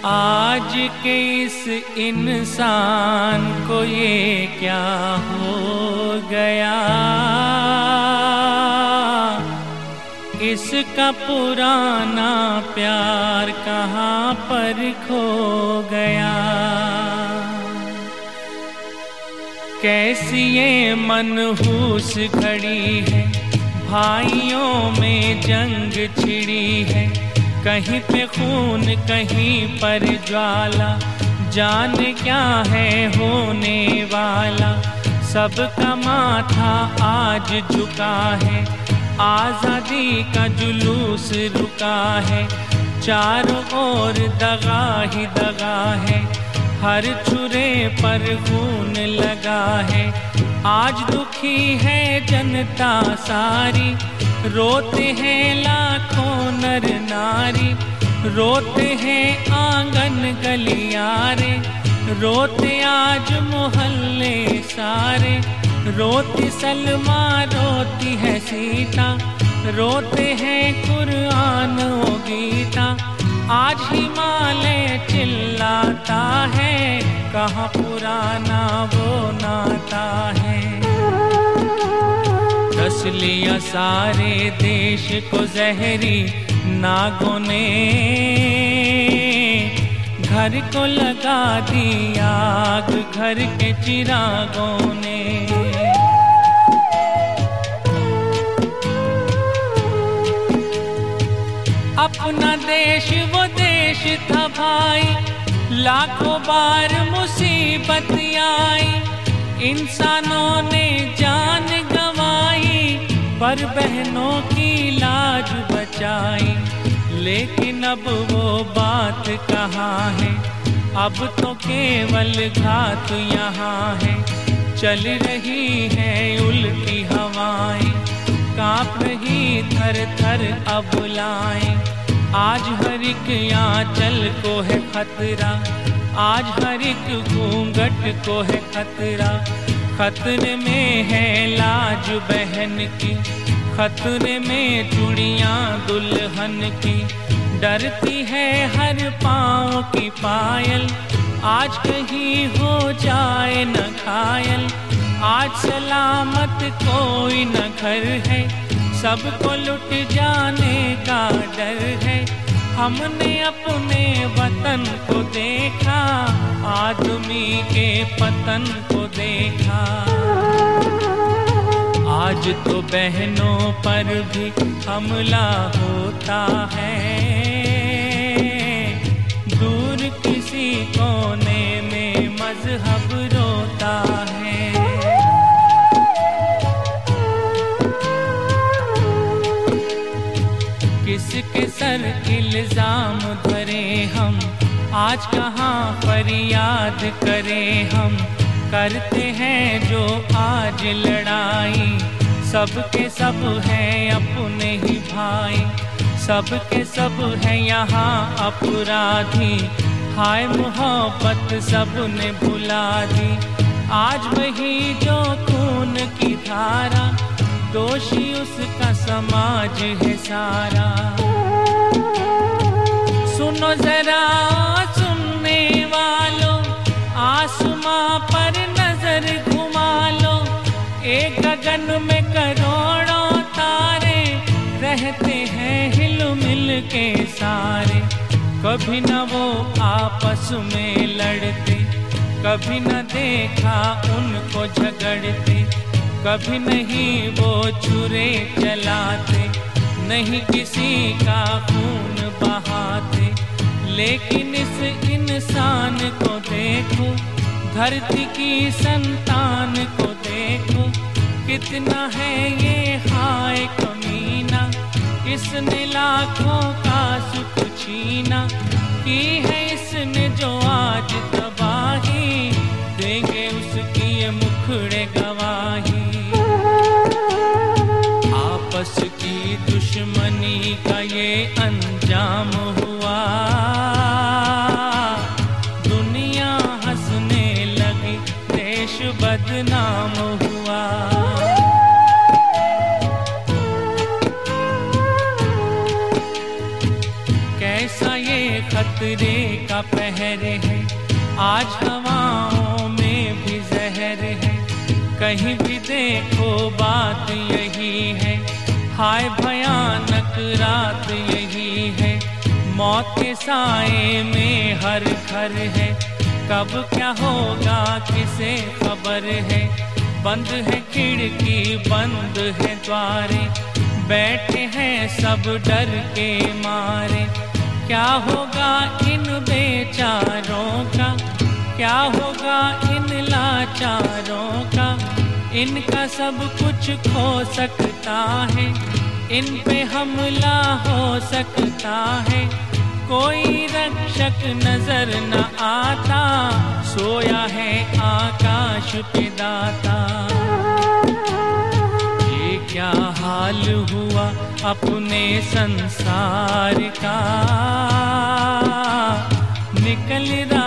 आज के इस इंसान को ये क्या हो गया, इसका पुराना प्यार कहाँ पर खो गया। कैसी ये मनहूस घड़ी है, भाइयों में जंग छिड़ी है। कहीं पे खून कहीं पर ज्वाला, जाने क्या है होने वाला। सबका माथा आज झुका है, आज़ादी का जुलूस रुका है। चारों ओर दगा ही दगा है, हर छुरे पर खून लगा है। आज दुखी है जनता सारी, रोते हैं लाखों नर नारी। रोते हैं आंगन गलियारे, रोते आज मोहल्ले सारे। रोती सलमा रोती है सीता, रोते हैं कुरान व गीता। आज हिमालय चिल्लाता है, कहाँ पुराना वो नाता है। डस लिया सारे देश को जहरी नागों ने, घर को लगा दी आग घर के चिरागों ने। अपना देश वो देश था भाई, लाखों बार मुसीबत आई। इंसानों ने जान गंवाई, पर बहनों की लाज बचाई। लेकिन अब वो बात कहाँ है, अब तो केवल घात यहाँ है। चल रही है उल्टी हवाएं, कांप रही थर थर अबुलाएं। आज हर एक आंचल को है खतरा, आज हर एक घूंघट को है खतरा। खतरे में है लाज बहन की, खतरे में चूड़ियां दुल्हन की। डरती है हर पाँव की पायल, आज कहीं हो जाए न घायल। आज सलामत कोई न घर है, सबको लुट जाने का डर है। हमने अपने वतन को देखा, आदमी के पतन को देखा। आज तो बहनों पर भी हमला होता है, दूर किसी कोने में मजहब रोता है। किसके सर इल्जाम धरे हम, आज कहाँ फरियाद करें हम। करते हैं जो आज लड़ाई, सबके सब हैं अपने ही भाई। सबके सब हैं यहाँ अपराधी, हाय मोहब्बत सबने भुला दी। आज वही जो खून की धारा, दोषी उसका समाज है सारा। सुनो जरा सुनने वालों, आसमां पर नजर घुमा लो। एक गगन में करोड़ों तारे, रहते हैं हिल मिल के सारे। कभी न वो आपस में लड़ते, कभी न देखा उनको झगड़ते। कभी नहीं वो छुरे चलाते, नहीं किसी का खून बहाते। लेकिन इस इंसान को देखो, धरती की संतान को देखो। कितना है ये हाय कमीना, इसने लाखों का सुख छीना। की है इसने जो आज तबाही, देंगे उसकी ये मुखड़े गवाही। आपस की दुश्मनी का ये अंजाम हुआ, दुनिया हंसने लगी, देश बदनाम हुआ। कैसा ये खतरे का पहर है, आज हवाओं में भी जहर है। कहीं भी देखो बात यही है, हाय भयानक रात यही है। मौत के साए में हर घर है, कब क्या होगा किसे खबर है। बंद है खिड़की बंद है द्वारे, बैठे हैं सब डर के मारे। क्या होगा इन बेचारों का, क्या होगा इन लाचारों का। इनका सब कुछ खो सकता है, इन पे हमला हो सकता है। कोई रक्षक नजर न आता, सोया है आकाश पे दाता। ये क्या हाल हुआ अपने संसार का, निकल रहा